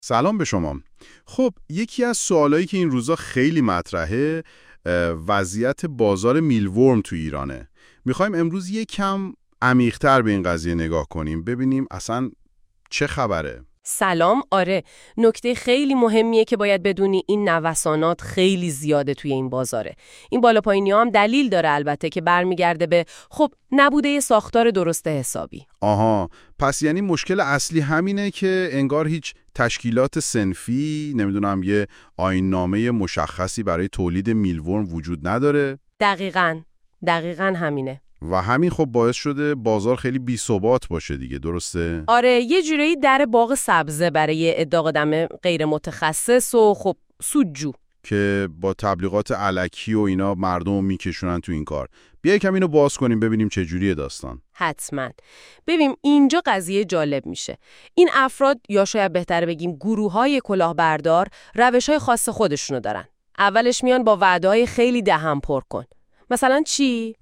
سلام به شما. خب یکی از سوالایی که این روزا خیلی مطرحه وضعیت بازار میلورم تو ایرانه. میخوایم امروز یک کم عمیق‌تر به این قضیه نگاه کنیم، ببینیم اصلا چه خبره. سلام. آره، نکته خیلی مهمیه که باید بدونی این نوسانات خیلی زیاده توی این بازاره. این بالا پایینی هم دلیل داره البته که برمیگرده به نبوده ساختار درست حسابی. آها، پس یعنی مشکل اصلی همینه که انگار هیچ تشکیلات صنفی، نمیدونم یه آیین‌نامه مشخصی برای تولید میلورم وجود نداره؟ دقیقاً همینه. و همین خب باعث شده بازار خیلی بی‌ثبات باشه دیگه، درسته؟ آره، یه جورایی در باغ سبزه برای ادعا آدم غیر متخصص و سودجو که با تبلیغات الکی و اینا مردم میکشونن تو این کار. بیا یکم اینو باز کنیم ببینیم چه جوریه داستان. حتما. ببین اینجا قضیه جالب میشه. این افراد یا شاید بهتره بگیم گروه‌های کلاهبردار روش‌های خاص خودشونو دارن. اولش میان با وعده‌های خیلی دهن پر کن. مثلا چی؟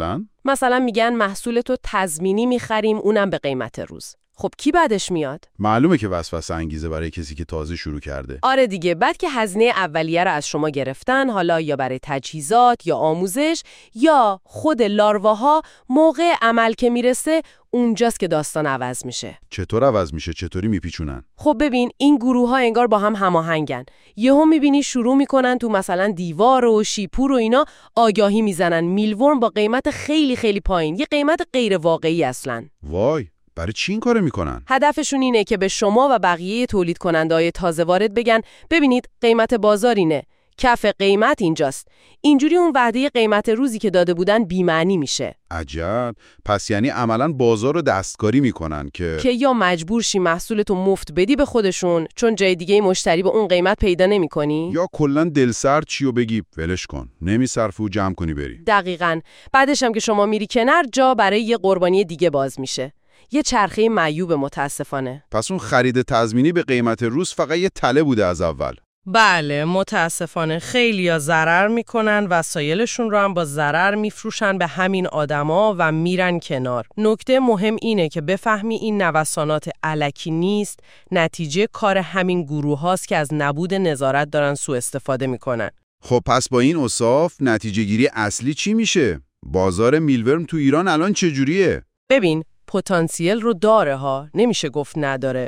مثلا میگن محصولتو تضمینی میخریم، اونم به قیمت روز. خب کی بعدش میاد؟ معلومه که وسوسه انگیزه برای کسی که تازه شروع کرده. آره دیگه، بعد که هزینه اولیه رو از شما گرفتن، حالا یا برای تجهیزات یا آموزش یا خود لارواها، موقع عمل که میرسه اونجاست که داستان عوض میشه. چطور عوض میشه؟ چطوری میپیچونن؟ خب ببین این گروه‌ها انگار با هم هماهنگن. یهو میبینی شروع میکنن تو مثلا دیوار و شیپور و اینا آگاهی میزنن میلورم با قیمت خیلی خیلی پایین، یه قیمت غیر واقعی اصلاً. وای، برای چی این کارو میکنن؟ هدفشون اینه که به شما و بقیه تولید کننده‌های تازه وارد بگن ببینید قیمت بازار اینه، کف قیمت اینجاست. اینجوری اون وعده قیمت روزی که داده بودن بی‌معنی میشه. عجب. پس یعنی عملاً بازار رو دستکاری میکنن که یا مجبور شی محصولتو مفت بدی به خودشون چون جای دیگه مشتری به اون قیمت پیدا نمی‌کنی، یا کلاً دلسرد چیو بگی ولش کن، نمیصرفه و جمع کنی بری. دقیقاً. بعدش هم که شما میری کنار، جا برای یه قربانی دیگه باز میشه. یه چرخه معیوب متاسفانه. پس اون خرید تضمینی به قیمت روز فقط یه تله بوده از اول. بله، متاسفانه خیلیا ضرر میکنن، وسایلشون رو هم با ضرر میفروشن به همین آدما و میرن کنار. نکته مهم اینه که بفهمی این نوسانات الکی نیست، نتیجه کار همین گروه هاست که از نبود نظارت دارن سوء استفاده میکنن. خب پس با این اوصاف نتیجه گیری اصلی چی میشه؟ بازار میلورم تو ایران الان چجوریه؟ ببین پتانسیل رو داره ها، نمیشه گفت نداره،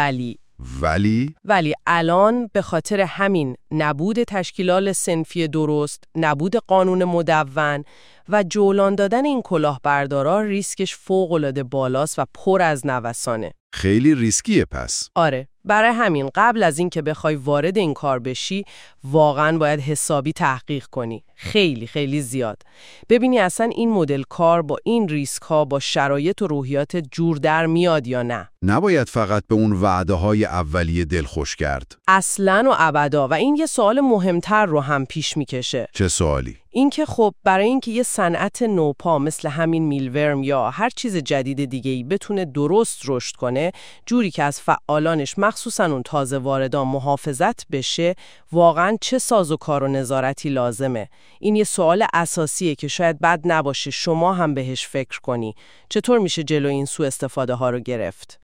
ولی الان به خاطر همین نبود تشکیلات صنفی درست، نبود قانون مدون و جولان دادن این کلاهبردارا ریسکش فوق‌العاده بالاست و پر از نوسانه. خیلی ریسکیه پس. آره، برای همین قبل از این که بخوای وارد این کار بشی واقعاً باید حسابی تحقیق کنی، خیلی خیلی زیاد. ببینی اصلا این مدل کار با این ریسک ها با شرایط و روحیات جور در میاد یا نه. نباید فقط به اون وعده های اولیه دلخوش کرد. اصلاً و ابدا. و این یه سوال مهمتر رو هم پیش میکشه. چه سوالی؟ این که خب برای اینکه یه صنعت نوپا مثل همین میلورم یا هر چیز جدید دیگه‌ای بتونه درست رشد کنه، جوری که از فعالانش مخصوصاً اون تازه واردان محافظت بشه، واقعاً چه سازوکار و نظارتی لازمه؟ این یه سوال اساسیه که شاید بد نباشه شما هم بهش فکر کنی. چطور میشه جلو این سوء استفاده ها رو گرفت؟